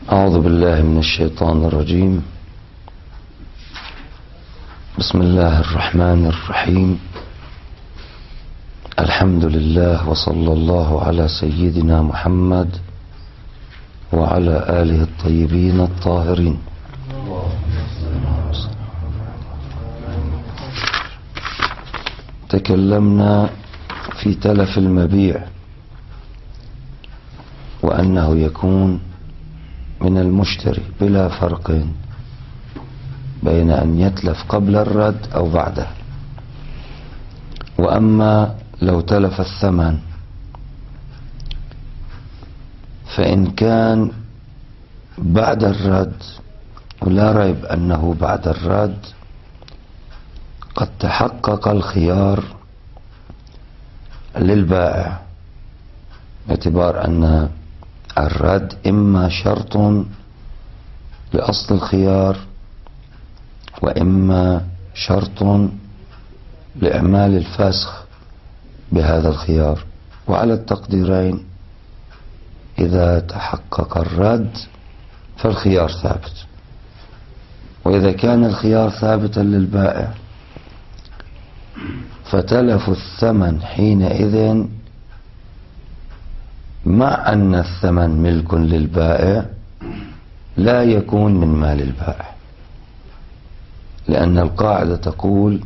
أعوذ بالله من الشيطان الرجيم. بسم الله الرحمن الرحيم. الحمد لله وصلى الله على سيدنا محمد وعلى آله الطيبين الطاهرين. تكلمنا في تلف المبيع وأنه يكون من المشتري بلا فرق بين أن يتلف قبل الرد أو بعده. وأما لو تلف الثمن فإن كان بعد الرد، ولا ريب أنه بعد الرد قد تحقق الخيار للبائع، باعتبار أن الرد إما شرط لأصل الخيار وإما شرط لإعمال الفسخ بهذا الخيار. وعلى التقديرين إذا تحقق الرد فالخيار ثابت، وإذا كان الخيار ثابتا للبائع فتلف الثمن حينئذ مع أن الثمن ملك للبائع لا يكون من مال البائع، لأن القاعدة تقول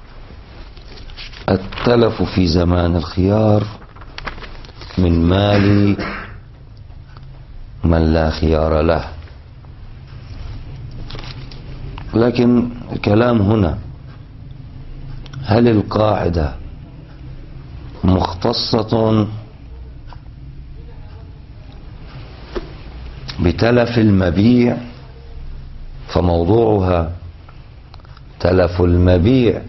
التلف في زمان الخيار من مال من لا خيار له. لكن الكلام هنا، هل القاعدة مختصة بتلف المبيع فموضوعها تلف المبيع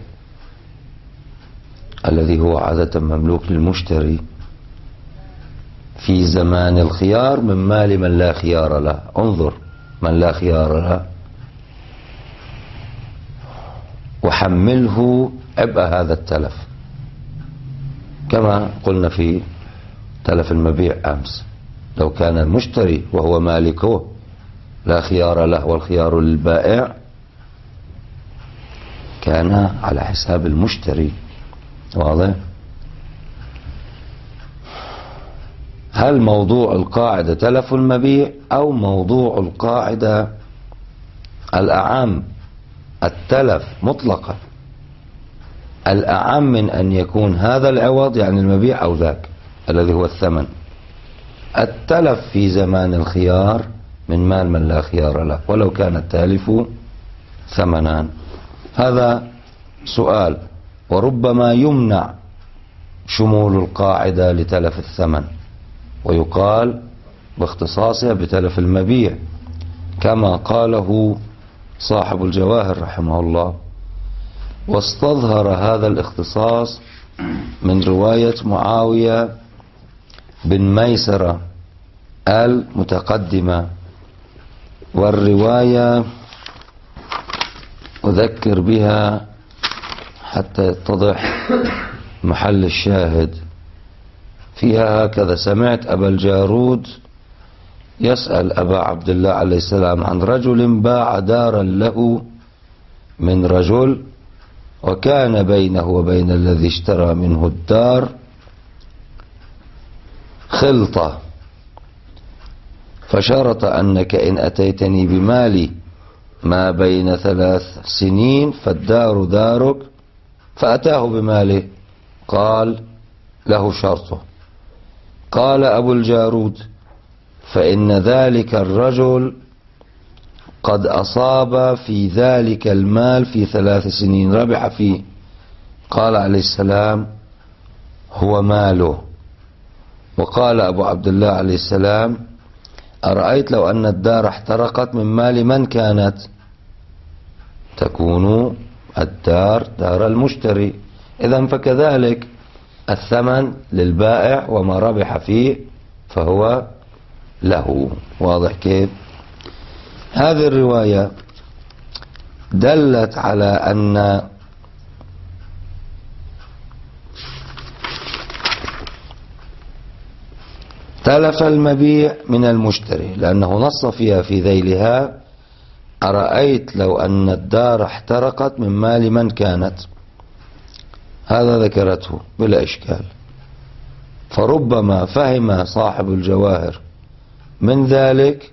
الذي هو عادة مملوك للمشتري في زمان الخيار من مال من لا خيار له؟ انظر، من لا خيار له وحمله عبء هذا التلف، كما قلنا في تلف المبيع أمس. لو كان المشتري وهو مالكه لا خيار له والخيار للبائع كان على حساب المشتري. واضح؟ هل موضوع القاعدة تلف المبيع أو موضوع القاعدة الأعم التلف مطلقا، الأعم من أن يكون هذا العوض يعني المبيع أو ذاك الذي هو الثمن؟ التلف في زمان الخيار من مال من لا خيار له ولو كان التالف ثمنان. هذا سؤال، وربما يمنع شمول القاعدة لتلف الثمن ويقال باختصاصها بتلف المبيع، كما قاله صاحب الجواهر رحمه الله. واستظهر هذا الاختصاص من رواية معاوية بن ميسرة المتقدمة، والرواية أذكر بها حتى يتضح محل الشاهد فيها هكذا: سمعت أبا الجارود يسأل أبا عبد الله عليه السلام عن رجل باع دارا له من رجل، وكان بينه وبين الذي اشترى منه الدار خلطة، فشرط أنك إن أتيتني بمالي ما بين 3 سنين فالدار دارك، فأتاه بماله. قال له شرطه. قال أبو الجارود: فإن ذلك الرجل قد أصاب في ذلك المال في 3 سنين ربح فيه. قال عليه السلام: هو ماله. وقال أبو عبد الله عليه السلام: أرأيت لو أن الدار احترقت من مال من كانت؟ تكون الدار دار المشتري. إذن فكذلك الثمن للبائع وما ربح فيه فهو له. واضح كيف؟ هذه الرواية دلت على أن تلف المبيع من المشتري لأنه نص فيها في ذيلها: أرأيت لو أن الدار احترقت من مال من كانت. هذا ذكرته بلا إشكال. فربما فهم صاحب الجواهر من ذلك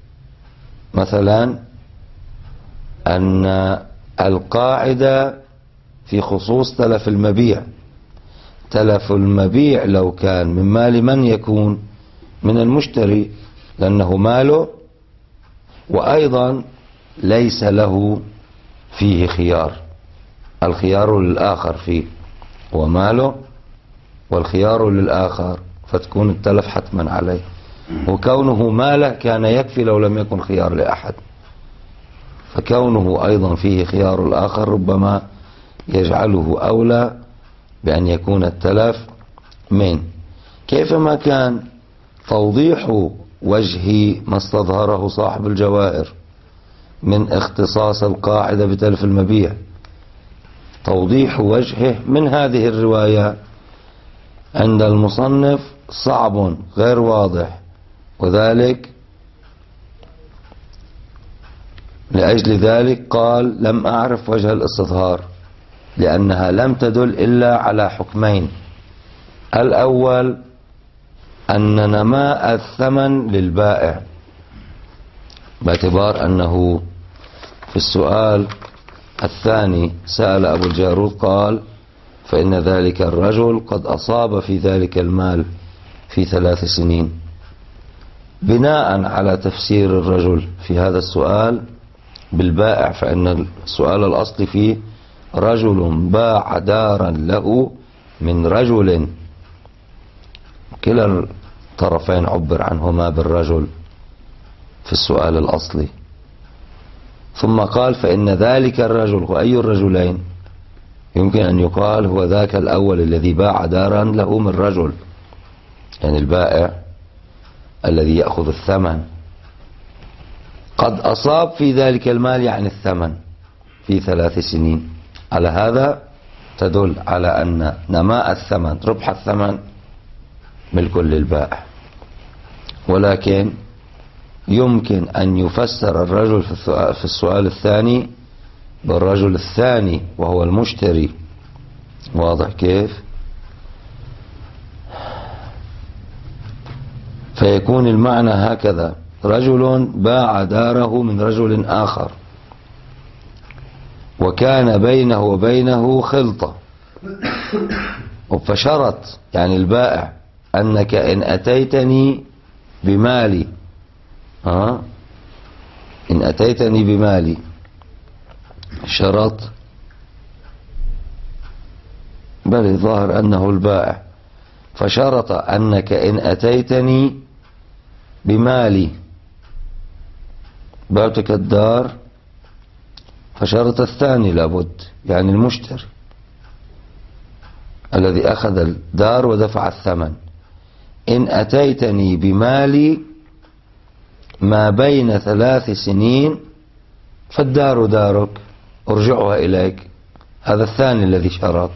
مثلا أن القاعدة في خصوص تلف المبيع، تلف المبيع لو كان من مال من يكون؟ من المشتري، لأنه ماله، وأيضا ليس له فيه خيار، الخيار للآخر فيه، وماله والخيار للآخر، فتكون التلف حتما عليه. وكونه ماله كان يكفي لو لم يكن خيار لأحد، فكونه أيضا فيه خيار الآخر ربما يجعله أولى بأن يكون التلف من. كيفما كان توضيح وجه ما استظهره صاحب الجواهر من اختصاص القاعدة بتلف المبيع، توضيح وجهه من هذه الرواية عند المصنف صعب غير واضح، وذلك لأجل ذلك قال: لم أعرف وجه الاستظهار، لأنها لم تدل إلا على حكمين: الأول أن نماء الثمن للبائع، باعتبار أنه في السؤال الثاني سأل أبو الجارود قال: فإن ذلك الرجل قد أصاب في ذلك المال في 3 سنين. بناء على تفسير الرجل في هذا السؤال بالبائع، فإن السؤال الأصلي فيه: رجل باع دارا له من رجل، كلا الطرفين عبر عنهما بالرجل في السؤال الأصلي. ثم قال: فإن ذلك الرجل، وأي الرجلين؟ يمكن أن يقال هو ذاك الأول الذي باع دارا له من رجل، يعني البائع الذي يأخذ الثمن، قد أصاب في ذلك المال يعني الثمن في 3 سنين. على هذا تدل على أن نماء الثمن، ربح الثمن، ملك للبائع. ولكن يمكن أن يفسر الرجل في السؤال الثاني بالرجل الثاني وهو المشتري. واضح كيف؟ فيكون المعنى هكذا: رجل باع داره من رجل آخر، وكان بينه وبينه خلطة، فشرط يعني البائع أنك إن أتيتني بمالي، إن أتيتني بمالي، شرط، بل الظاهر أنه البائع، فشرط أنك إن أتيتني بمالي بعتك الدار، فشرط الثاني لابد، يعني المشتري الذي أخذ الدار ودفع الثمن: إن أتيتني بمالي ما بين 3 سنين فالدار دارك، أرجعها إليك. هذا الثاني الذي شرط.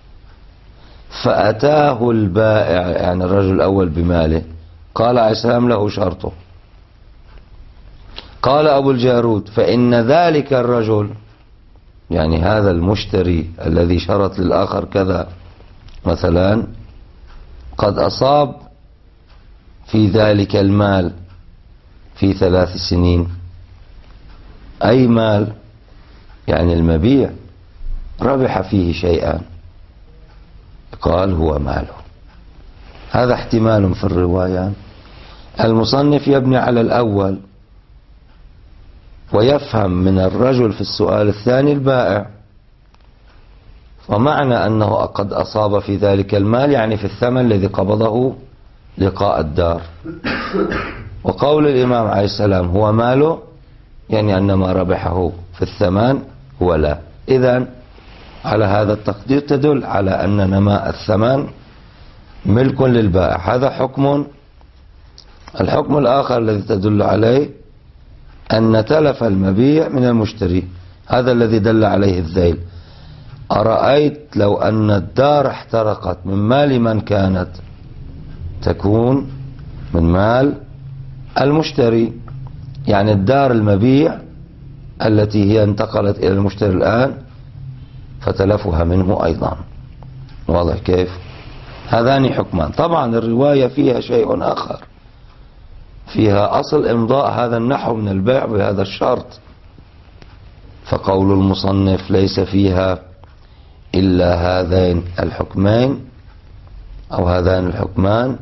فأتاه البائع، يعني الرجل الأول، بماله، قال عليه السلام له شرطه. قال أبو الجارود: فإن ذلك الرجل، يعني هذا المشتري الذي شرط للآخر كذا مثلا، قد أصاب في ذلك المال في 3 سنين. أي مال؟ يعني المبيع ربح فيه شيئا، قال هو ماله. هذا احتمال في الروايات. المصنف يبني على الأول ويفهم من الرجل في السؤال الثاني البائع، ومعنى أنه قد أصاب في ذلك المال يعني في الثمن الذي قبضه لقاء الدار. وقول الإمام عليه السلام هو ماله، يعني أن ما ربحه في الثمن هو لا. إذن على هذا التقدير تدل على أن نماء الثمن ملك للبائع. هذا حكم. الحكم الآخر الذي تدل عليه أن تلف المبيع من المشتري، هذا الذي دل عليه الذيل: أرأيت لو أن الدار احترقت من مال من كانت، تكون من مال المشتري. يعني الدار المبيع التي هي انتقلت إلى المشتري الآن فتلفها منه أيضا. واضح كيف؟ هذان حكمان. طبعا الرواية فيها شيء آخر، فيها أصل إمضاء هذا النحو من البيع بهذا الشرط. فقول المصنف ليس فيها إلا هذين الحكمين أو هذان الحكمان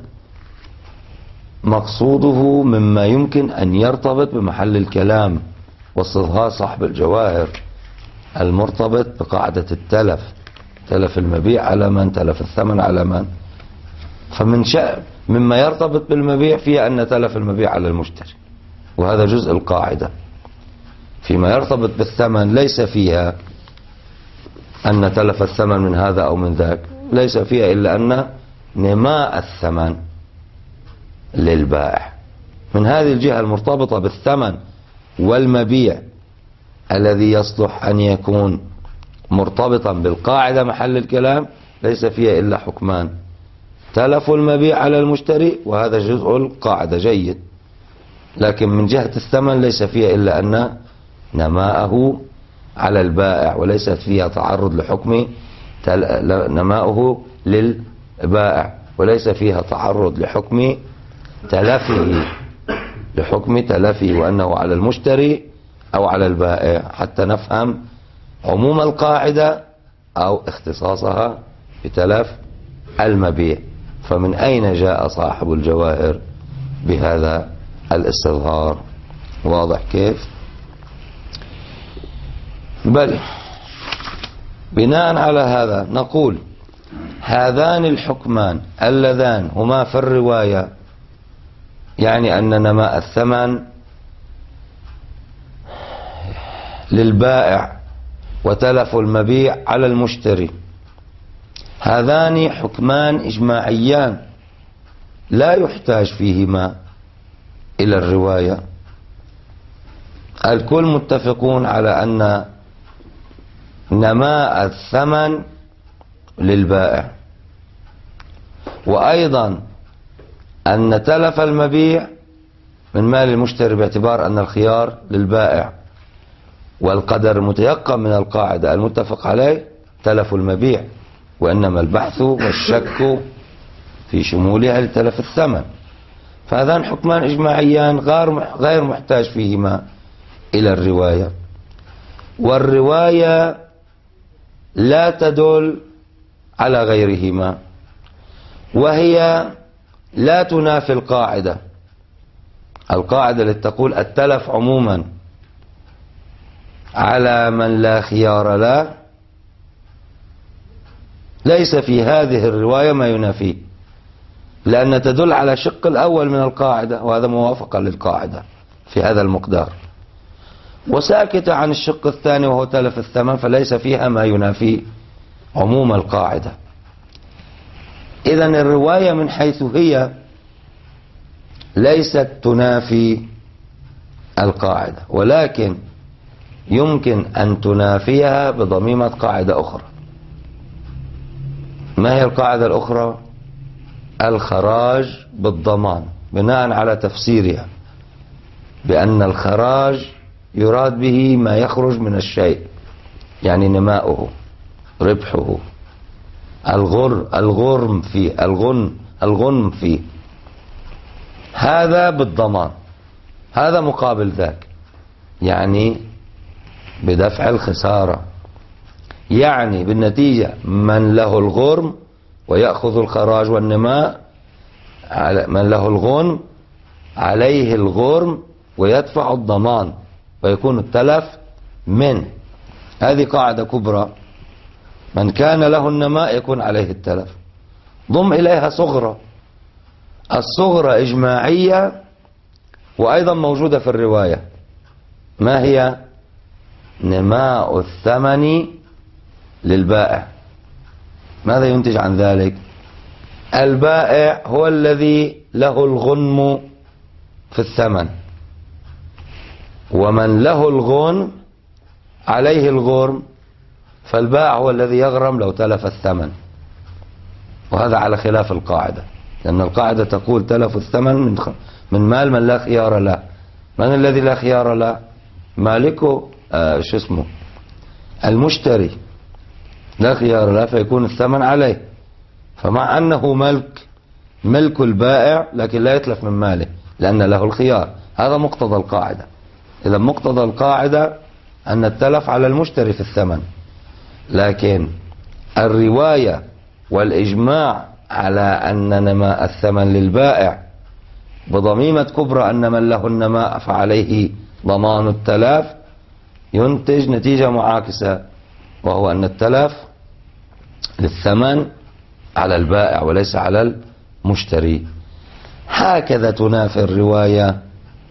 مقصوده مما يمكن أن يرتبط بمحل الكلام واستظهار صاحب الجواهر المرتبط بقاعدة التلف، تلف المبيع على من، تلف الثمن على من. فمن مما يرتبط بالمبيع فيها أن تلف المبيع على المشتري، وهذا جزء القاعدة. فيما يرتبط بالثمن ليس فيها أن تلف الثمن من هذا أو من ذاك، ليس فيها إلا أن نماء الثمن للبائع. من هذه الجهة المرتبطة بالثمن والمبيع الذي يصلح أن يكون مرتبطا بالقاعدة محل الكلام ليس فيها إلا حكمان: تلف المبيع على المشتري، وهذا جزء القاعدة جيد. لكن من جهة الثمن ليس فيها إلا أن نماءه على البائع، وليست فيها تعرض لحكم نماؤه للبائع، وليس فيها تعرض لحكم تلفه، لحكم تلفه وأنه على المشتري أو على البائع، حتى نفهم عموم القاعدة أو اختصاصها بتلف المبيع. فمن أين جاء صاحب الجواهر بهذا الاستظهار؟ واضح كيف؟ بل بناء على هذا نقول هذان الحكمان اللذان هما في الرواية، يعني أن نماء الثمن للبائع وتلف المبيع على المشتري، هذان حكمان إجماعيان لا يحتاج فيهما إلى الرواية. الكل متفقون على أن نماء الثمن للبائع، وأيضا أن تلف المبيع من مال المشتري، باعتبار أن الخيار للبائع، والقدر المتيقن من القاعدة المتفق عليه تلف المبيع، وإنما البحث والشك في شمولها لتلف الثمن. فهذان حكمان إجماعيان غير محتاج فيهما إلى الرواية. والرواية لا تدل على غيرهما، وهي لا تنافي القاعدة التي تقول التلف عموما على من لا خيار له. ليس في هذه الرواية ما ينافيه، لأن تدل على الشق الأول من القاعدة، وهذا موافقة للقاعدة في هذا المقدار، وساكتة عن الشق الثاني وهو تلف الثمن، فليس فيها ما ينافي عموم القاعدة. إذن الرواية من حيث هي ليست تنافي القاعدة، ولكن يمكن أن تنافيها بضميمة قاعدة أخرى. ما هي القاعدة الأخرى؟ الخراج بالضمان، بناء على تفسيرها بأن الخراج يراد به ما يخرج من الشيء، يعني نماؤه، ربحه، الغرم فيه، الغنم فيه، هذا بالضمان، هذا مقابل ذاك، يعني بدفع الخسارة. يعني بالنتيجة من له الغرم ويأخذ الخراج والنماء، من له الغنم عليه الغرم ويدفع الضمان، ويكون التلف منه. هذه قاعدة كبرى، من كان له النماء يكون عليه التلف. ضم إليها صغرى، الصغرى إجماعية وأيضا موجودة في الرواية. ما هي؟ نماء الثمن للبائع. ماذا ينتج عن ذلك؟ البائع هو الذي له الغنم في الثمن، ومن له الغنم عليه الغرم، فالبائع هو الذي يغرم لو تلف الثمن، وهذا على خلاف القاعدة. لأن القاعدة تقول تلف الثمن من مال من لا خيار له. من الذي لا خيار له؟ مالكه المشتري لا خيار له، فيكون الثمن عليه. فمع أنه ملك البائع، لكن لا يتلف من ماله لأن له الخيار. هذا مقتضى القاعدة. إذا مقتضى القاعدة أن التلف على المشتري في الثمن، لكن الرواية والإجماع على أن نماء الثمن للبائع بضميمة كبرى أن من له النماء فعليه ضمان التلف ينتج نتيجة معاكسة، وهو أن التلف للثمن على البائع وليس على المشتري. هكذا تنافي الرواية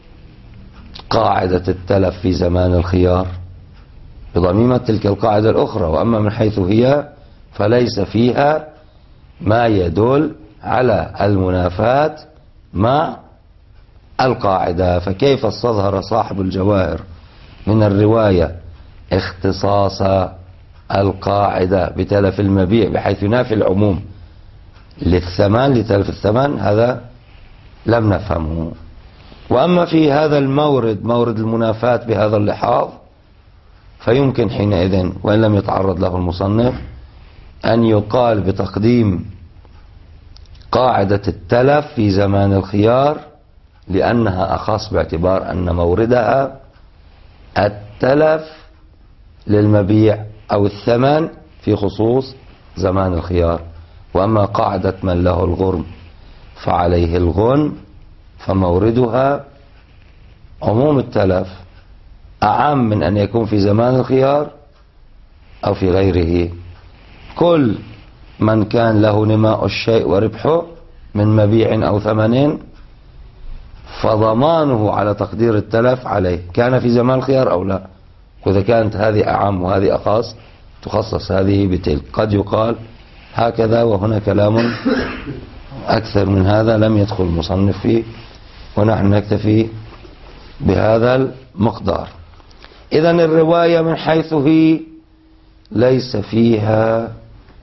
قاعدة التلف في زمان الخيار بضميمة تلك القاعدة الأخرى. وأما من حيث هي فليس فيها ما يدل على المنافاة مع القاعدة. فكيف استظهر صاحب الجواهر من الرواية اختصاص القاعدة بتلف المبيع بحيث ينافي العموم للثمن لتلف الثمن؟ هذا لم نفهمه. وأما في هذا المورد، مورد المنافاة بهذا اللحاظ، فيمكن حينئذ وإن لم يتعرض له المصنف أن يقال بتقديم قاعدة التلف في زمان الخيار لأنها أخص، باعتبار أن موردها التلف للمبيع أو الثمن في خصوص زمان الخيار. وأما قاعدة من له الغرم فعليه الغنم فموردها عموم التلف، أعم من أن يكون في زمان الخيار أو في غيره. كل من كان له نماء الشيء وربحه من مبيع أو ثمن فضمانه على تقدير التلف عليه، كان في زمان الخيار أو لا. وإذا كانت هذه أعم وهذه أخص تخصص هذه بتلك. قد يقال هكذا، وهنا كلام أكثر من هذا لم يدخل المصنف فيه، ونحن نكتفي بهذا المقدار. إذن الرواية من حيث هي ليس فيها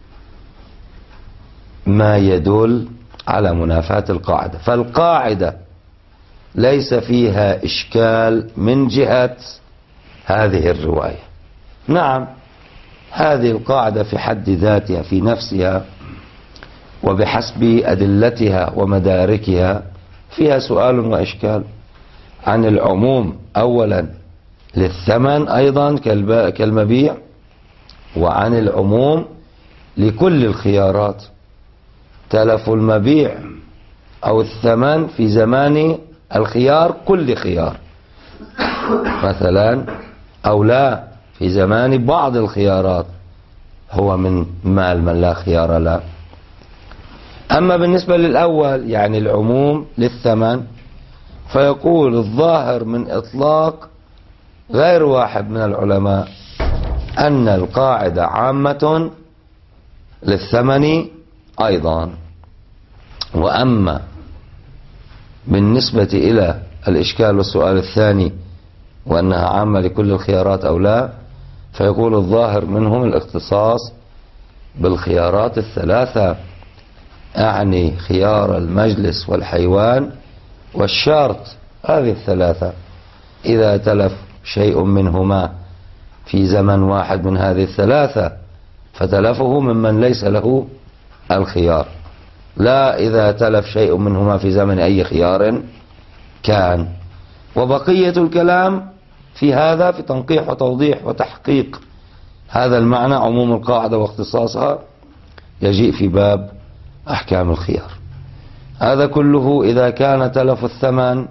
ما يدل على منافاة القاعدة، فالقاعدة ليس فيها إشكال من جهة هذه الرواية. نعم، هذه القاعدة في حد ذاتها في نفسها وبحسب أدلتها ومداركها فيها سؤال وإشكال عن العموم أولا للثمن أيضا كالمبيع، وعن العموم لكل الخيارات. تلف المبيع أو الثمن في زمان الخيار كل خيار مثلا، أو لا في زمان بعض الخيارات هو من مال من لا خيار له. أما بالنسبة للأول يعني العموم للثمن، فيقول الظاهر من إطلاق غير واحد من العلماء أن القاعدة عامة للثمن أيضا. وأما بالنسبة إلى الإشكال والسؤال الثاني وأنها عامة لكل الخيارات أو لا، فيقول الظاهر منهم الاختصاص بالخيارات الثلاثة، أعني خيار المجلس والحيوان والشرط. هذه الثلاثة إذا تلف شيء منهما في زمن واحد من هذه الثلاثة فتلفه ممن ليس له الخيار، لا إذا تلف شيء منهما في زمن أي خيار كان. وبقية الكلام في هذا في تنقيح وتوضيح وتحقيق هذا المعنى عموم القاعدة واختصاصها يجيء في باب أحكام الخيار. هذا كله إذا كان تلف الثمن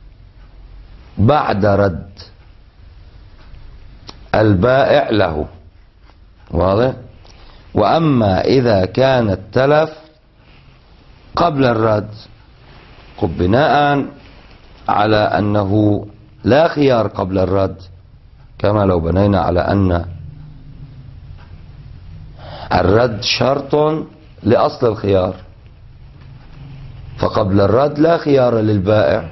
بعد رد البائع له، واضح؟ وأما إذا كان التلف قبل الرد بناء على أنه لا خيار قبل الرد، كما لو بنينا على أن الرد شرط لأصل الخيار، فقبل الرد لا خيار للبائع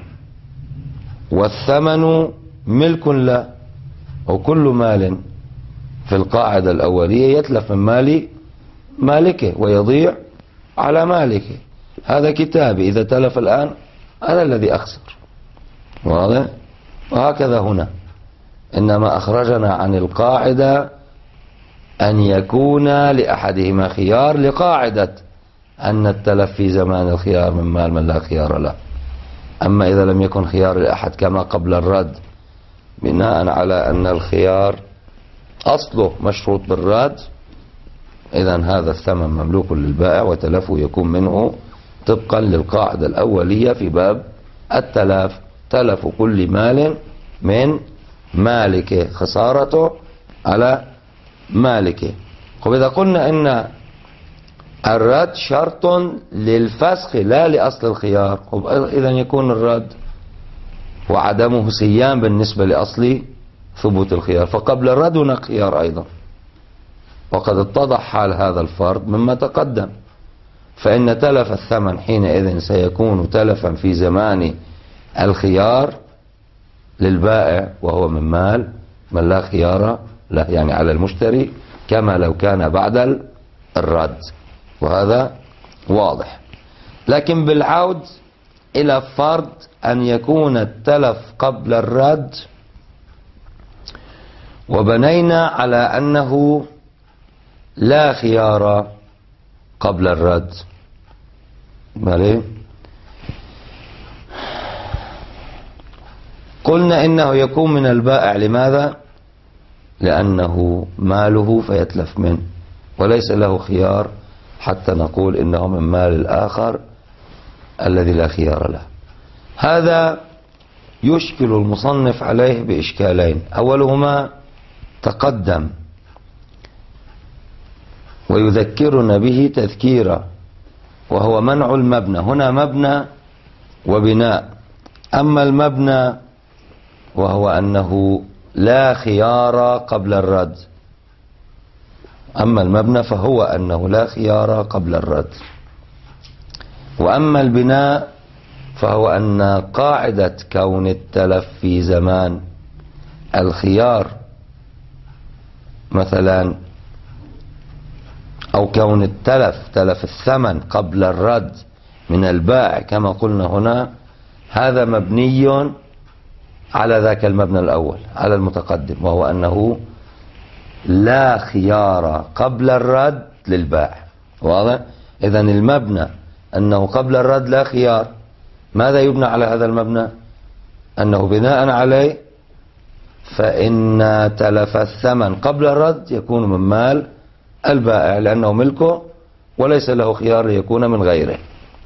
والثمن ملك له، وكل مال في القاعدة الأولية يتلف من مال مالكه ويضيع على مالكه. هذا كتابي، إذا تلف الآن أنا الذي أخسر. واضح؟ وهكذا هنا، إنما أخرجنا عن القاعدة أن يكون لأحدهما خيار، لقاعدة أن التلف في زمان الخيار من مال من لا خيار له. أما إذا لم يكن خيار لأحد كما قبل الرد، بناء على أن الخيار أصله مشروط بالرد، إذن هذا الثمن مملوك للبائع وتلفه يكون منه طبقا للقاعدة الأولية في باب التلف، تلف كل مال من مالكه، خسارته على مالكه. وإذا قلنا إن الرد شرط للفسخ لا لأصل الخيار، إذن يكون الرد وعدمه سيان بالنسبة لأصل ثبوت الخيار، فقبل الرد هناك خيار أيضا، وقد اتضح حال هذا الفرد مما تقدم. فإن تلف الثمن حينئذ سيكون تلفا في زمان الخيار للبائع، وهو من مال من لا خيار له، يعني على المشتري، كما لو كان بعد الرد، وهذا واضح. لكن بالعود إلى فرض أن يكون التلف قبل الرد، وبنينا على أنه لا خيار قبل الرد، قلنا إنه يكون من البائع. لماذا؟ لأنه ماله فيتلف منه، وليس له خيار حتى نقول إنه من مال الآخر الذي لا خيار له. هذا يشكل المصنف عليه بإشكالين، أولهما تقدم ويذكرنا به تذكيرا، وهو منع المبنى. هنا مبنى وبناء. أما المبنى وهو أنه لا خيار قبل الرد، أما المبنى فهو أنه لا خيار قبل الرد. وأما البناء فهو أن قاعدة كون التلف في زمان الخيار مثلا، أو كون تلف الثمن قبل الرد من البائع كما قلنا هنا، هذا مبني على ذاك المبنى الأول، على المتقدم، وهو أنه لا خيار قبل الرد للبائع. واضح؟ إذن المبنى أنه قبل الرد لا خيار. ماذا يبنى على هذا المبنى؟ أنه بناء عليه فإن تلف الثمن قبل الرد يكون من مال البائع، لأنه ملكه وليس له خيار ليكون من غيره.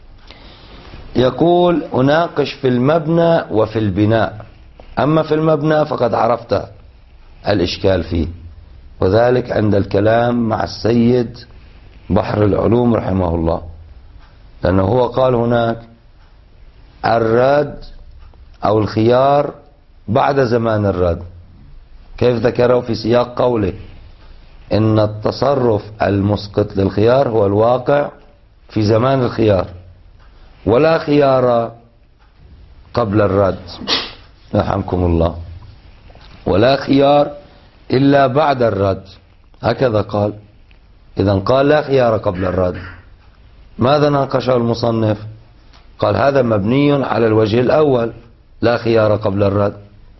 يقول أناقش في المبنى وفي البناء. أما في المبنى فقد عرفت الإشكال فيه، وذلك عند الكلام مع السيد بحر العلوم رحمه الله، لأنه هو قال هناك الرد أو الخيار بعد زمان الرد. كيف ذكره؟ في سياق قوله إن التصرف المسقط للخيار هو الواقع في زمان الخيار، ولا خيار قبل الرد، رحمكم الله، ولا خيار إلا بعد الرد، هكذا قال. إذن قال لا خيار قبل الرد. ماذا ناقشه المصنف؟ قال هذا مبني على الوجه الأول، لا خيار قبل الرد،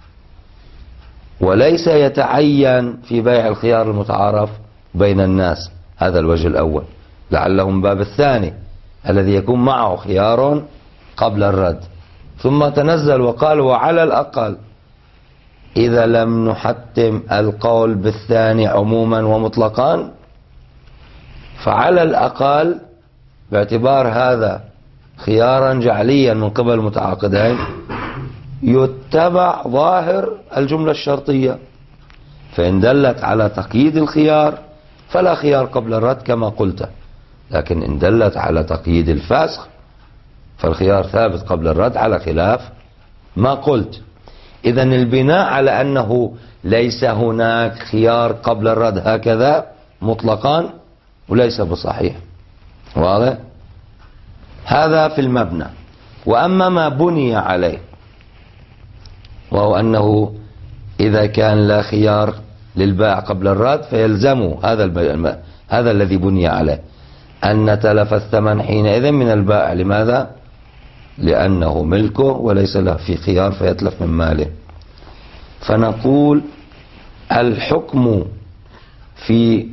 وليس يتعين في بيع الخيار المتعارف بين الناس هذا الوجه الأول، لعلهم باب الثاني الذي يكون معه خيار قبل الرد. ثم تنزل وقال وعلى الأقل إذا لم نحتم القول بالثاني عموما ومطلقا، فعلى الأقل باعتبار هذا خيارا جعليا من قبل المتعاقدين يتبع ظاهر الجملة الشرطية، فإن دلت على تقييد الخيار فلا خيار قبل الرد كما قلت، لكن إن دلت على تقييد الفسخ فالخيار ثابت قبل الرد على خلاف ما قلت. إذن البناء على أنه ليس هناك خيار قبل الرد هكذا مطلقا وليس بصحيح. واضح؟ هذا في المبنى. وأما ما بني عليه وهو أنه إذا كان لا خيار للبائع قبل الرد فيلزمه هذا الذي بني عليه أن تلف الثمن حينئذ من البائع. لماذا؟ لأنه ملكه وليس له في خيار فيتلف من ماله. فنقول الحكم في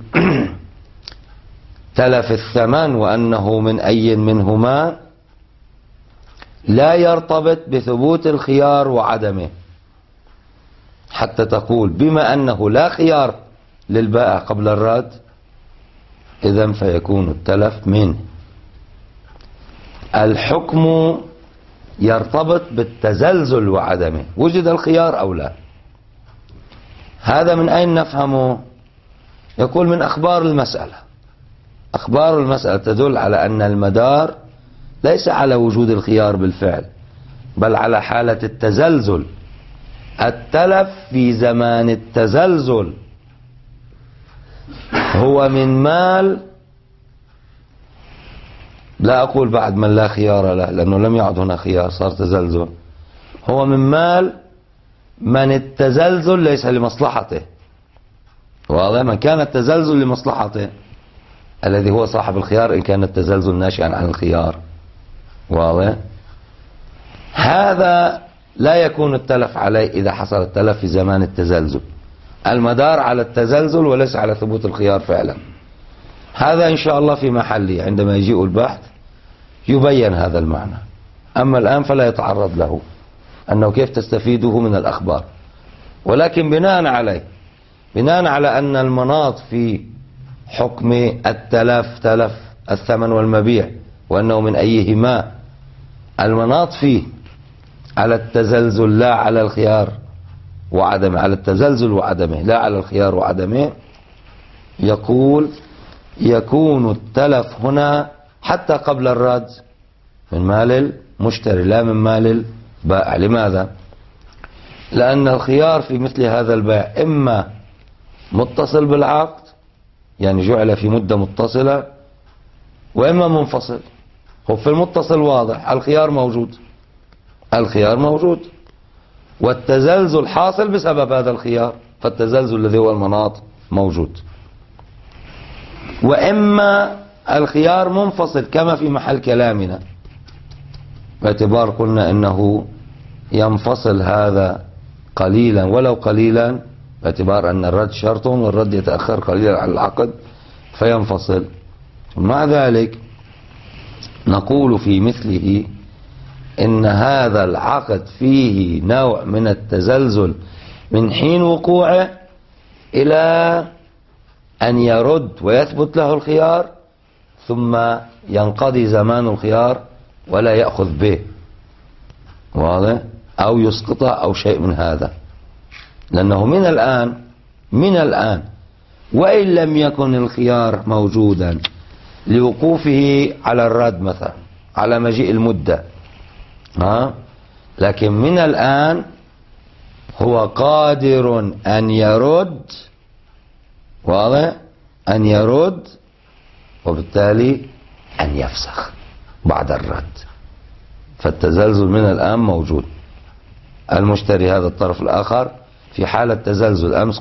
تلف الثمن وأنه من أي منهما لا يرتبط بثبوت الخيار وعدمه، حتى تقول بما أنه لا خيار للبائع قبل الرد إذن فيكون التلف منه. الحكم يرتبط بالتزلزل وعدمه، وجد الخيار أو لا. هذا من أين نفهمه؟ يقول من أخبار المسألة. أخبار المسألة تدل على أن المدار ليس على وجود الخيار بالفعل، بل على حالة التزلزل. التلف في زمان التزلزل هو من مال، لا أقول بعد من لا خيار له لأنه لم يعد هنا خيار، صار تزلزل. هو من مال من التزلزل ليس لمصلحته. واضح؟ من كان التزلزل لمصلحته الذي هو صاحب الخيار إن كان التزلزل ناشئا عن الخيار. واضح؟ هذا لا يكون التلف عليه إذا حصل التلف في زمان التزلزل. المدار على التزلزل وليس على ثبوت الخيار فعلا. هذا إن شاء الله في محله عندما يجيء البحث يبين هذا المعنى. أما الآن فلا يتعرض له أنه كيف تستفيده من الأخبار. ولكن بناء على أن المناط في حكم التلف تلف الثمن والمبيع وأنه من أيهما المناط فيه على التزلزل لا على الخيار وعدمه، على التزلزل وعدمه لا على الخيار وعدمه، يقول يكون التلف هنا حتى قبل الرد من مال المشتري لا من مال البائع. لماذا؟ لأن الخيار في مثل هذا البيع إما متصل بالعقد يعني جعل في مدة متصلة، وإما منفصل. هو في المتصل واضح الخيار موجود والتزلزل حاصل بسبب هذا الخيار، فالتزلزل الذي هو المناط موجود. وإما الخيار منفصل كما في محل كلامنا، باعتبار قلنا إنه ينفصل هذا قليلا ولو قليلا، باعتبار أن الرد شرط والرد يتأخر قليلا على العقد فينفصل. مع ذلك نقول في مثله إن هذا العقد فيه نوع من التزلزل من حين وقوعه إلى أن يرد ويثبت له الخيار، ثم ينقضي زمان الخيار ولا يأخذ به. واضح؟ أو يسقطه أو شيء من هذا. لأنه من الآن وإن لم يكن الخيار موجودا لوقوفه على الرد مثلا على مجيء المدة، لكن من الآن هو قادر أن يرد. واضح؟ أن يرد وبالتالي أن يفسخ بعد الرد. فالتزلزل من الآن موجود. المشتري هذا الطرف الآخر في حالة تزلزل أمس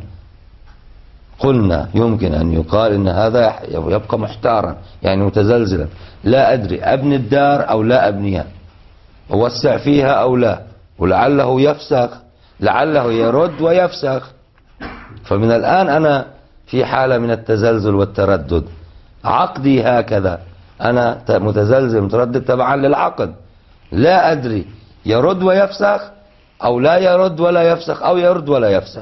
قلنا يمكن أن يقال إن هذا يبقى محتارا يعني متزلزلا، لا أدري أبني الدار أو لا أبنيها، أوسع فيها أو لا، ولعله يفسخ، لعله يرد ويفسخ. فمن الآن أنا في حالة من التزلزل والتردد، عقدي هكذا، أنا متزلزل متردد تبعا للعقد، لا أدري يرد ويفسخ أو لا يرد ولا يفسخ أو يرد ولا يفسخ.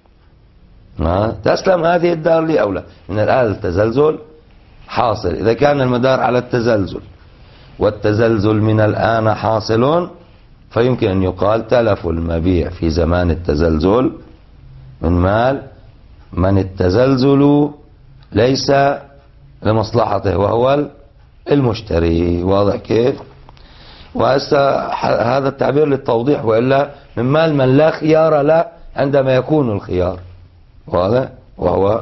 تسلم هذه الدار لي أو لا. من الآن التزلزل حاصل. إذا كان المدار على التزلزل والتزلزل من الآن حاصل، فيمكن أن يقال تلف المبيع في زمان التزلزل من مال من التزلزل ليس لمصلحته وهو المشتري. واضح كيف؟ وهذا التعبير للتوضيح، وإلا من مال من لا خيار له عندما يكون الخيار. واضح؟ وهو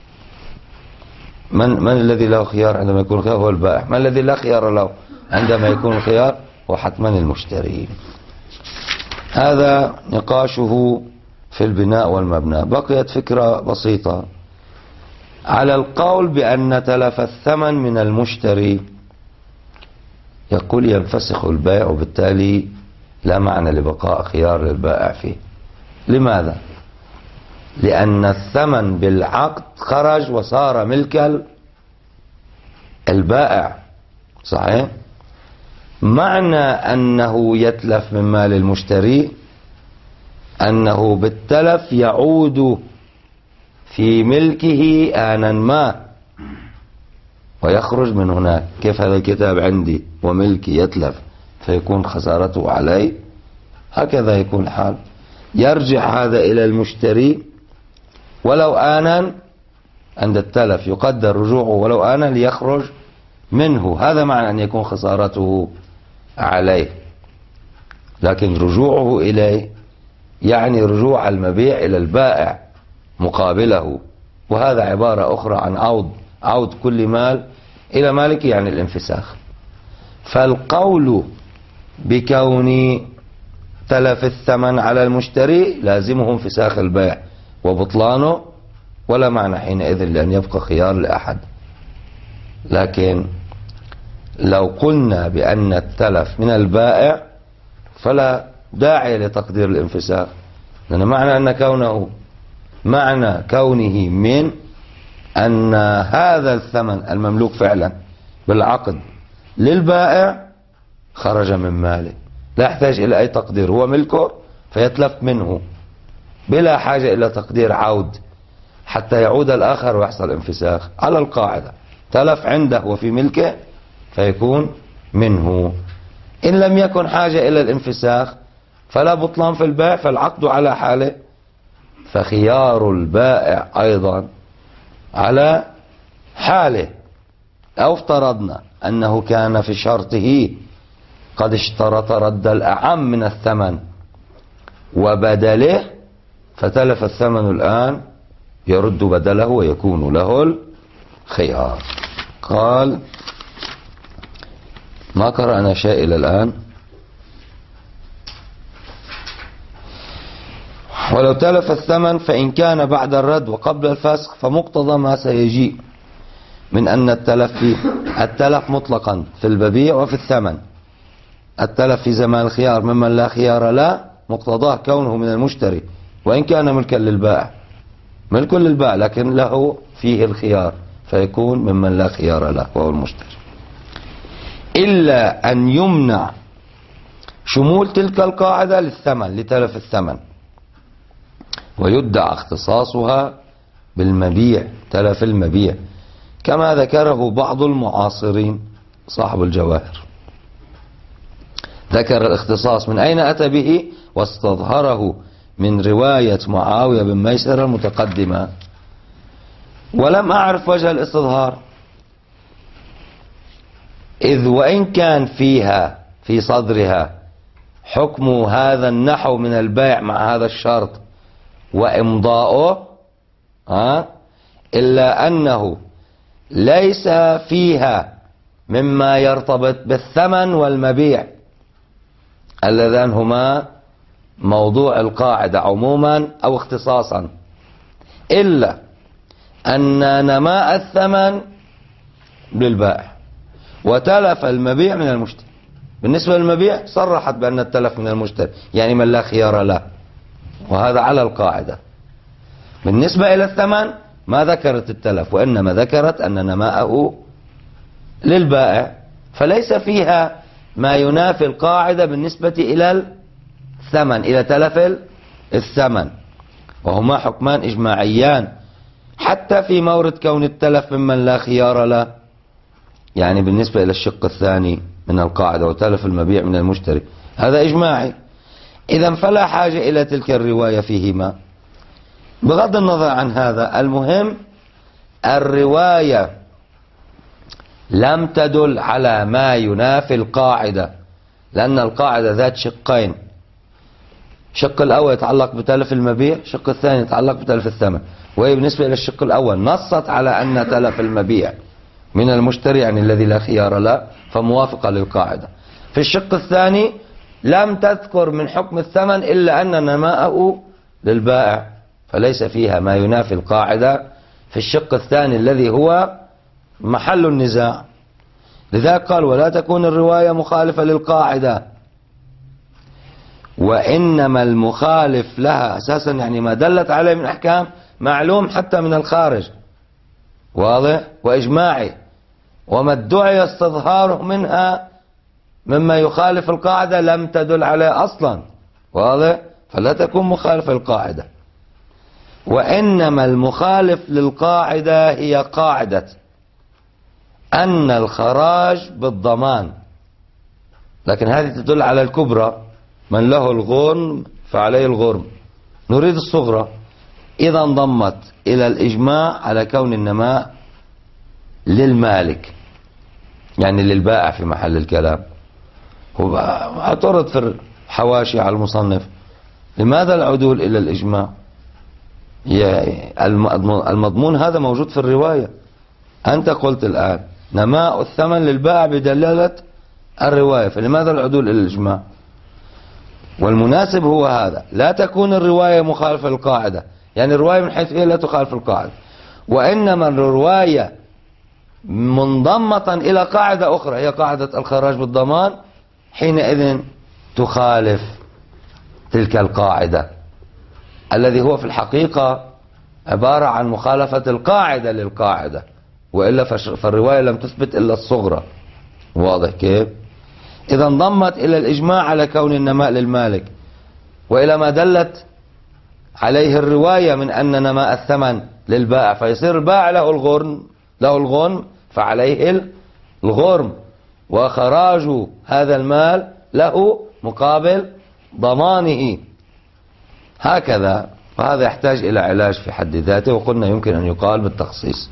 من الذي له خيار عندما يكون الخيار؟ هو البائع. من الذي لا خيار له عندما يكون الخيار؟ هو حتما المشتري. هذا نقاشه في البناء والمبنى. بقيت فكرة بسيطة، على القول بأن تلف الثمن من المشتري يقول ينفسخ البيع، وبالتالي لا معنى لبقاء خيار للبائع فيه. لماذا؟ لأن الثمن بالعقد خرج وصار ملك البائع. صحيح؟ معنى أنه يتلف من مال المشتري أنه بالتلف يعود في ملكه آنا ما ويخرج من هناك. كيف هذا الكتاب عندي وملكي يتلف فيكون خسارته علي؟ هكذا يكون الحال. يرجع هذا إلى المشتري ولو آنا، عند التلف يقدر رجوعه ولو آنا ليخرج منه. هذا معنى أن يكون خسارته عليه. لكن رجوعه إليه يعني رجوع المبيع إلى البائع مقابله، وهذا عبارة أخرى عن عود كل مال إلى مالك، يعني الانفساخ. فالقول بكون تلف الثمن على المشتري لازمه انفساخ البيع وبطلانه، ولا معنى حينئذ لأن يبقى خيار لأحد. لكن لو قلنا بأن التلف من البائع فلا داعي لتقدير الانفساخ، لأن معنى كونه من أن هذا الثمن المملوك فعلا بالعقد للبائع خرج من ماله، لا يحتاج إلى أي تقدير، هو ملكه فيتلف منه بلا حاجة إلى تقدير عود حتى يعود الآخر ويحصل انفساخ. على القاعدة تلف عنده وفي ملكه فيكون منه. إن لم يكن حاجة إلى الانفساخ فلا بطلان في البيع، فالعقد على حاله، فخيار البائع أيضا على حاله. أو افترضنا أنه كان في شرطه قد اشترط رد الأعم من الثمن وبدله، فتلف الثمن الآن يرد بدله ويكون له الخيار. قال ما قرأنا شيء إلى الآن. ولو تلف الثمن فإن كان بعد الرد وقبل الفسخ فمقتضى ما سيجيء من أن التلف مطلقا في الببيع وفي الثمن. التلف في زمان الخيار ممن لا خيار له مقتضاه كونه من المشتري، وإن كان ملكا للبائع، ملك للبائع لكن له فيه الخيار فيكون ممن لا خيار له وهو المشتري، إلا أن يمنع شمول تلك القاعدة للثمن، لتلف الثمن، ويدعى اختصاصها بالمبيع، تلف المبيع، كما ذكره بعض المعاصرين. صاحب الجواهر ذكر الاختصاص من أين أتى به واستظهره من رواية معاوية بن ميسر المتقدمة، ولم أعرف وجه الاستظهار، إذ وإن كان فيها في صدرها حكم هذا النحو من البيع مع هذا الشرط وإمضاؤه، إلا أنه ليس فيها مما يرتبط بالثمن والمبيع اللذان هما موضوع القاعدة عموما أو اختصاصا، إلا أن نماء الثمن للبائع وتلف المبيع من المشتري. بالنسبة للمبيع صرحت بأن التلف من المشتري، يعني من لا خيار له، وهذا على القاعدة. بالنسبة إلى الثمن ما ذكرت التلف، وإنما ذكرت أن نماءه للبائع، فليس فيها ما ينافي القاعدة بالنسبة إلى الثمن، إلى تلف الثمن، وهما حكمان إجماعيان حتى في مورد كون التلف ممن لا خيار له، يعني بالنسبة إلى الشق الثاني من القاعدة وتلف المبيع من المشتري، هذا إجماعي. إذن فلا حاجة إلى تلك الرواية فيهما. بغض النظر عن هذا، المهم الرواية لم تدل على ما ينافي القاعدة، لأن القاعدة ذات شقين، الشق الأول يتعلق بتلف المبيع، الشق الثاني يتعلق بتلف الثمن، وهي بالنسبة إلى الشق الأول نصت على أن تلف المبيع من المشتري يعني الذي لا خيار له فموافقة للقاعدة. في الشق الثاني لم تذكر من حكم الثمن إلا أن نماءه للبائع، فليس فيها ما ينافي القاعدة في الشق الثاني الذي هو محل النزاع. لذلك قال ولا تكون الرواية مخالفة للقاعدة، وإنما المخالف لها أساسا يعني ما دلت عليه من أحكام معلوم حتى من الخارج، واضح، وإجماعي، وما ادعي استظهاره منها مما يخالف القاعدة لم تدل عليه أصلا، واضح، فلا تكون مخالفة للقاعدة. وإنما المخالف للقاعدة هي قاعدة أن الخراج بالضمان، لكن هذه تدل على الكبرى، من له الغرم فعليه الغرم. نريد الصغرى إذا انضمت إلى الإجماع على كون النماء للمالك، يعني للبائع في محل الكلام. هو اعترض في الحواشي على المصنف لماذا العدول إلى الإجماع؟ المضمون هذا موجود في الرواية. أنت قلت الآن نماء الثمن للبائع بدلالة الرواية، فلماذا العدول إلى الإجماع؟ والمناسب هو هذا، لا تكون الرواية مخالفة للقاعدة، يعني الرواية من حيث هي لا تخالف القاعدة، وإنما الرواية منضمة إلى قاعدة أخرى هي قاعدة الخراج بالضمان، حينئذ تخالف تلك القاعدة، الذي هو في الحقيقة عبارة عن مخالفة القاعدة للقاعدة، وإلا فالرواية لم تثبت إلا الصغرى، واضح كيف؟ إذا انضمت إلى الإجماع على كون النماء للمالك، وإلى ما دلت عليه الرواية من أن نماء الثمن للبائع، فيصير البائع له الغنم فعليه الغرم، وخراج هذا المال له مقابل ضمانه، هكذا. وهذا يحتاج إلى علاج في حد ذاته، وقلنا يمكن أن يقال بالتخصيص.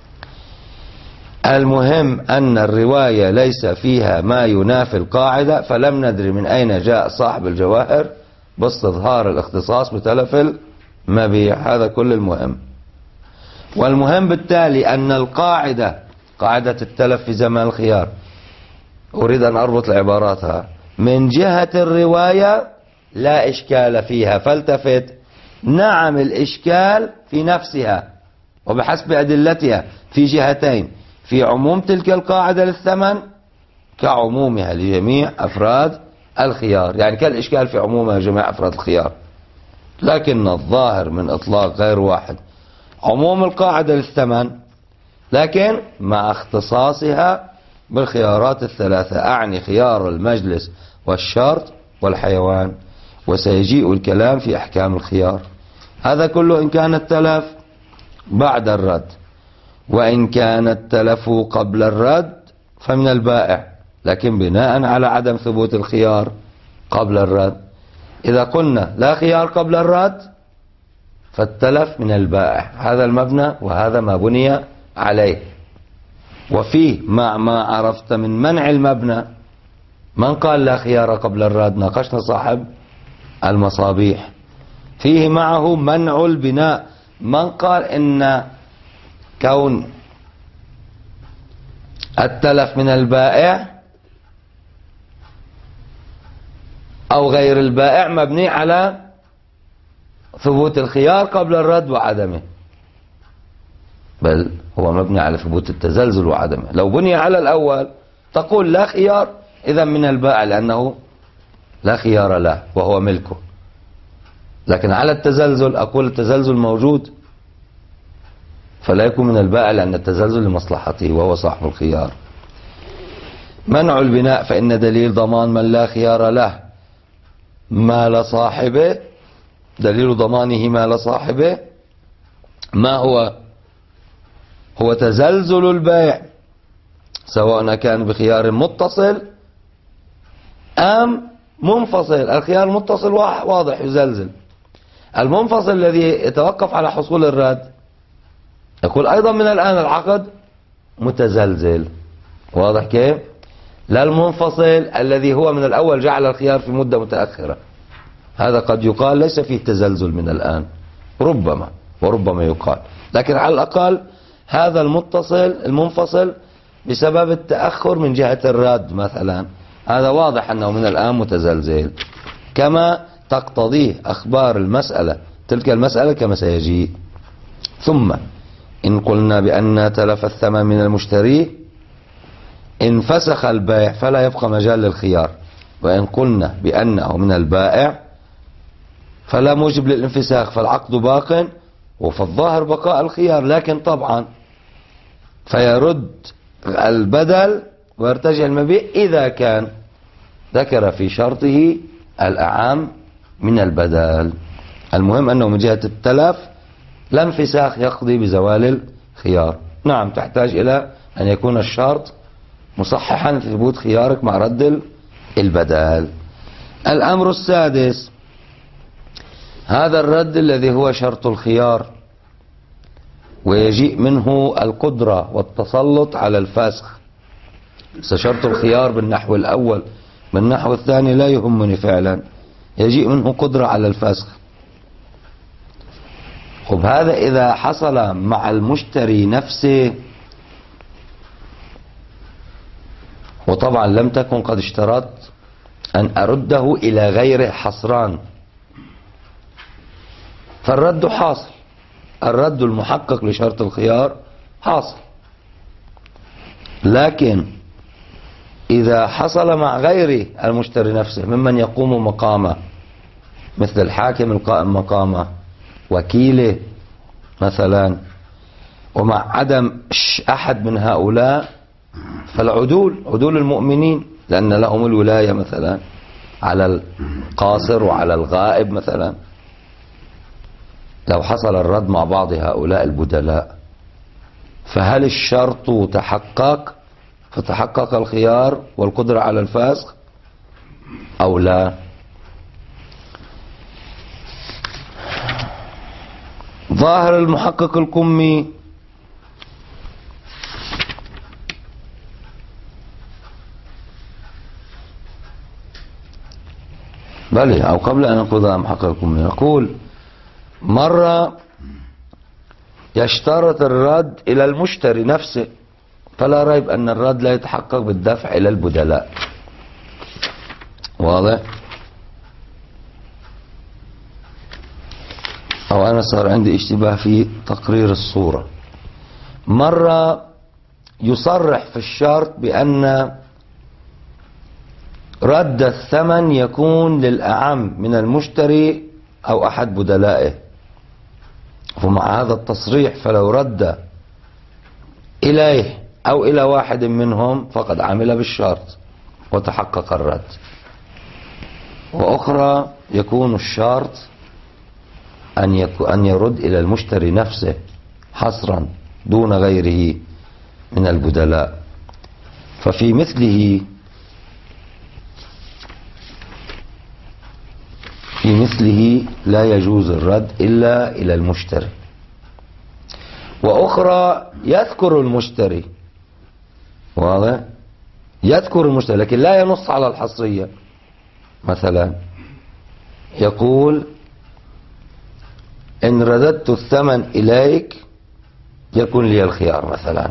المهم أن الرواية ليس فيها ما ينافي القاعدة، فلم ندري من أين جاء صاحب الجواهر باستظهار الاختصاص بتلف المبيع. هذا كل المهم. والمهم بالتالي أن القاعدة، قاعدة التلف في زمان الخيار، أريد أن أربط العباراتها، من جهة الرواية لا إشكال فيها، فالتفت، نعم الإشكال في نفسها وبحسب أدلتها في جهتين، في عموم تلك القاعدة للثمن كعمومها لجميع أفراد الخيار، يعني كالإشكال في عمومها لجميع أفراد الخيار، لكن الظاهر من إطلاق غير واحد عموم القاعدة للثمن، لكن مع اختصاصها بالخيارات الثلاثة، أعني خيار المجلس والشرط والحيوان، وسيجيء الكلام في أحكام الخيار. هذا كله إن كان التلف بعد الرد، وإن كان التلف قبل الرد فمن البائع، لكن بناء على عدم ثبوت الخيار قبل الرد. إذا قلنا لا خيار قبل الرد فالتلف من البائع، هذا المبنى وهذا ما بني عليه. وفيه مع ما عرفت من منع المبنى، من قال لا خيار قبل الرد؟ ناقشنا صاحب المصابيح. فيه معه منع البناء، من قال إن كون التلف من البائع أو غير البائع مبني على ثبوت الخيار قبل الرد وعدمه، بل هو مبني على ثبوت التزلزل وعدمه. لو بني على الأول تقول لا خيار، إذا من البائع لأنه لا خيار له وهو ملكه، لكن على التزلزل أقول التزلزل موجود فلا يكون من البائع لأن التزلزل لمصلحته وهو صاحب الخيار. منع البناء فإن دليل ضمان من لا خيار له مال صاحبه، دليل ضمانه مال صاحبه ما هو تزلزل البيع، سواء كان بخيار متصل أم منفصل. الخيار المتصل واضح يزلزل، المنفصل الذي يتوقف على حصول الرد يقول أيضا من الآن العقد متزلزل، واضح كيف؟ لا المنفصل الذي هو من الأول جعل الخيار في مدة متأخرة، هذا قد يقال ليس فيه تزلزل من الآن، ربما وربما يقال، لكن على الأقل هذا المنفصل بسبب التأخر من جهة الرد مثلا، هذا واضح أنه من الآن متزلزل، كما تقتضيه أخبار المسألة تلك المسألة كما سيجيء. ثم إن قلنا بأن تلف الثمن من المشتري انفسخ البيع فلا يبقى مجال للخيار، وإن قلنا بأنه من البائع فلا موجب للانفساخ فالعقد باق، وفي الظاهر بقاء الخيار. لكن طبعا فيرد البدل ويرتجع المبيع إذا كان ذكر في شرطه الأعم من البدل. المهم أنه من جهة التلف لا انفساخ يقضي بزوال الخيار. نعم، تحتاج إلى أن يكون الشرط مصححا في ثبوت خيارك مع رد البدل. الأمر السادس، هذا الرد الذي هو شرط الخيار ويجيء منه القدرة والتسلط على الفاسخ. شرط الخيار بالنحو الأول، بالنحو الثاني لا يهمني فعلا، يجيء منه قدرة على الفاسخ. خب هذا إذا حصل مع المشتري نفسه، وطبعا لم تكن قد اشترطت أن أرده إلى غيره حصران، فالرد حاصل، الرد المحقق لشرط الخيار حاصل. لكن إذا حصل مع غير المشتري نفسه ممن يقوم مقامه، مثل الحاكم القائم مقامه، وكيله مثلا، ومع عدم أحد من هؤلاء فالعدول، عدول المؤمنين، لأن لهم الولاية مثلا على القاصر وعلى الغائب مثلا. لو حصل الرد مع بعض هؤلاء البدلاء فهل الشرط تحقق فتحقق الخيار والقدرة على الفسخ أو لا؟ ظاهر المحقق القمي بل أو قبل أن نقول المحقق القمي نقول مرة يشترط الرد إلى المشتري نفسه، فلا ريب أن الرد لا يتحقق بالدفع إلى البدلاء. واضح؟ أو أنا صار عندي اشتباه في تقرير الصورة. مرة يصرح في الشرط بأن رد الثمن يكون للأعم من المشتري أو أحد بدلائه، ومع هذا التصريح فلو رد إليه أو إلى واحد منهم فقد عمل بالشرط وتحقق الرد. وأخرى يكون الشرط أن يرد إلى المشتري نفسه حصرا دون غيره من البدلاء، ففي مثله لا يجوز الرد إلا إلى المشتري. وأخرى يذكر المشتري، واضح؟ يذكر المشتري لكن لا ينص على الحصرية. مثلا يقول إن رددت الثمن إليك يكون لي الخيار مثلا،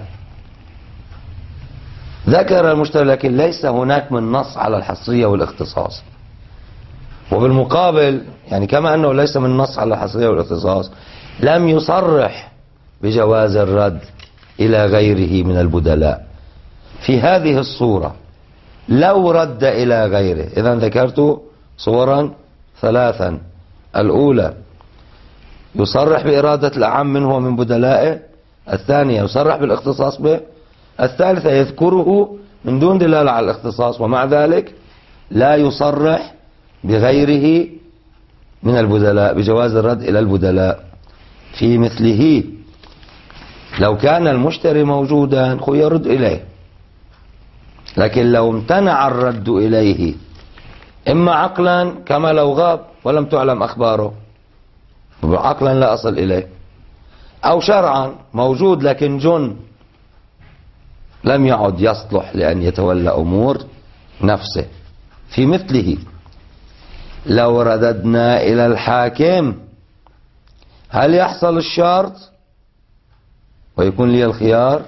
ذكر المشتري لكن ليس هناك من نص على الحصرية والاختصاص. وبالمقابل يعني كما أنه ليس من نص على الحصرية والاختصاص لم يصرح بجواز الرد إلى غيره من البدلاء. في هذه الصورة لو رد إلى غيره، إذا ذكرت صورا ثلاثا: الأولى يصرح بإرادة الأعم منه ومن بدلائه، الثانية يصرح بالاختصاص به، الثالثة يذكره من دون دلالة على الاختصاص ومع ذلك لا يصرح بغيره من البدلاء بجواز الرد إلى البدلاء. في مثله لو كان المشتري موجودا يرد إليه، لكن لو امتنع الرد إليه إما عقلا كما لو غاب ولم تعلم أخباره، عقلا لا أصل إليه، أو شرعا موجود لكن جن لم يعد يصلح لأن يتولى أمور نفسه. في مثله لو رددنا إلى الحاكم هل يحصل الشرط ويكون لي الخيار؟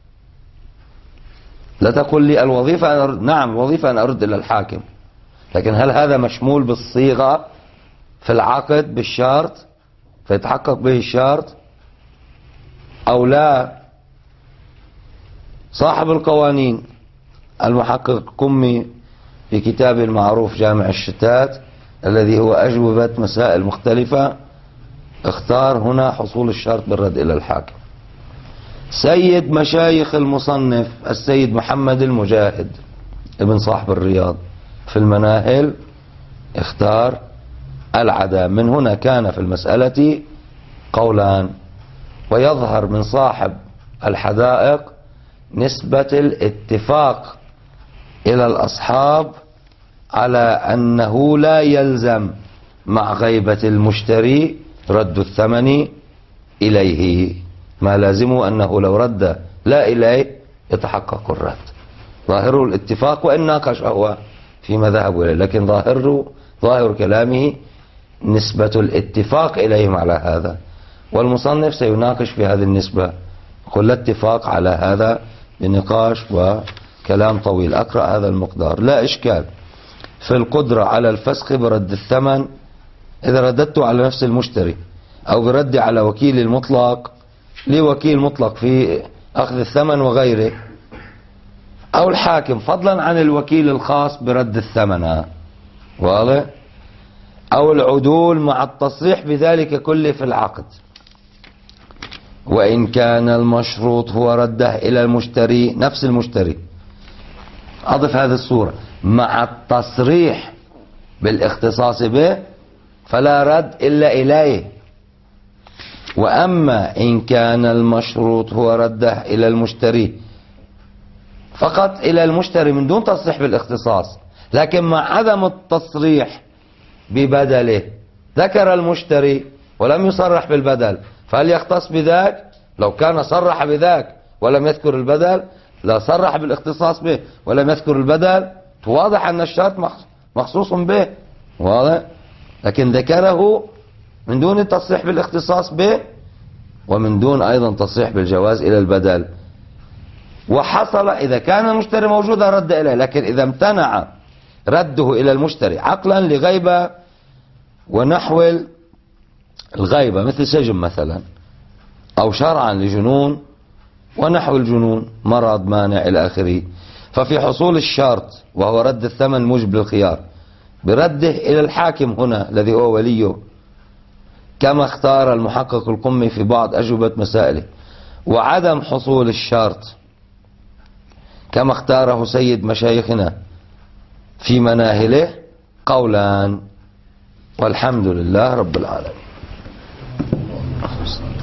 لا تقول لي الوظيفة أن أرد. نعم الوظيفة أن أرد إلى الحاكم، لكن هل هذا مشمول بالصيغة في العقد بالشرط فيتحقق به الشرط أو لا. صاحب القوانين المحقق القمي في كتابه المعروف جامع الشتات الذي هو أجوبة مسائل مختلفة اختار هنا حصول الشرط بالرد إلى الحاكم. سيد مشايخ المصنف السيد محمد المجاهد ابن صاحب الرياض في المناهل اختار العدم. من هنا كان في المسألة قولان، ويظهر من صاحب الحدائق نسبة الاتفاق إلى الأصحاب على أنه لا يلزم مع غيبة المشتري رد الثمن إليه، ما لازمه أنه لو رد لا إليه يتحقق الرد. ظاهره الاتفاق، وإن ناقش هو فيما ذهبوا إليه، لكن ظاهر كلامه نسبة الاتفاق إليهم على هذا. والمصنف سيناقش في هذه النسبة، يقول لا اتفاق على هذا بنقاش وكلام طويل. أقرأ هذا المقدار: لا إشكال في القدرة على الفسخ برد الثمن إذا رددت على نفس المشتري، أو برد على وكيل المطلق لوكيل مطلق في أخذ الثمن وغيره، أو الحاكم فضلا عن الوكيل الخاص برد الثمن، واضح؟ أو العدول مع التصريح بذلك كله في العقد، وإن كان المشروط هو رده إلى المشتري نفس المشتري. أضف هذه الصورة: مع التصريح بالاختصاص به فلا رد إلا إليه. وأما إن كان المشروط هو رده إلى المشتري فقط إلى المشتري من دون تصريح بالاختصاص، لكن مع عدم التصريح ببدله ذكر المشتري ولم يصرح بالبدل، فهل يختص بذاك؟ لو كان صرح بذاك ولم يذكر البدل، لا صرح بالاختصاص به ولم يذكر البدل، واضح أن الشرط مخصوص به، واضح؟ لكن ذكره من دون التصريح بالاختصاص به ومن دون أيضا تصريح بالجواز إلى البدل. وحصل إذا كان المشتري موجودا رد إليه، لكن إذا امتنع رده إلى المشتري عقلا لغيبة ونحو الغيبة مثل سجن مثلا، أو شرعا لجنون ونحو الجنون، مرض مانع إلى آخره، ففي حصول الشرط وهو رد الثمن موجب للخيار برده إلى الحاكم هنا الذي هو وليه، كما اختار المحقق القمي في بعض أجوبة مسائله. وعدم حصول الشرط كما اختاره سيد مشايخنا في مناهله قولان، والحمد لله رب العالمين.